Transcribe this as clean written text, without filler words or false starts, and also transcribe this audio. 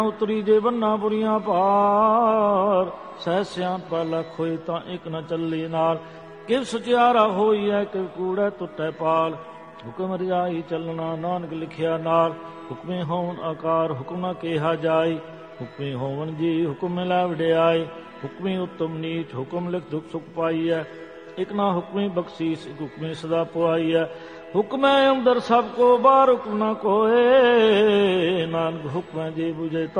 ਉਤਰੀ ਜੇ ਬੰਨਾ ਬੁਰੀਆਂ ਭਾਰ। ਸਹਿ ਸਿਆਣਪ ਲੱਖ ਹੋਏ ਤਾਂ ਇੱਕ ਨ ਚੱਲੇ ਨਾਲ। ਕਿਵ ਸੁਚਿਆਰਾ ਹੋਈਐ ਕਿਵ ਕੂੜੈ ਟੁੱਟੈ ਪਾਲ। ਹੁਕਮ ਰਿਆਈ ਚੱਲਣਾ ਨਾਨਕ ਲਿਖਿਆ ਨਾਲ। ਹੁਕਮੇ ਹੋਵਨ ਆਕਾਰ ਹੁਕਮ ਨ ਕਿਹਾ ਜਾਏ। ਹੁਕਮੇ ਹੋਵਨ ਜੀ ਹੁਕਮ ਮਿਲੈ ਵਡਿਆਈ। ਹੁਕਮੇ ਉੱਤਮ ਨੀਚ ਹੁਕਮ ਲਿਖ ਦੁਖ ਸੁਖ ਪਾਈਐ। ਇਕ ਨਾ ਹੁਕਮੇ ਬਖਸ਼ੀਸ ਇਕ ਹੁਕਮੇ ਸਦਾ ਪੁਆਈਐ। ਹੁਕਮੈ ਅੰਦਰ ਸਭ ਕੋ ਬਾਹਰ ਹੁਕਮ ਨ ਕੋਏ। ਨਾਨਕ ਹੁਕਮੈ ਜੇ ਬੁਝੇ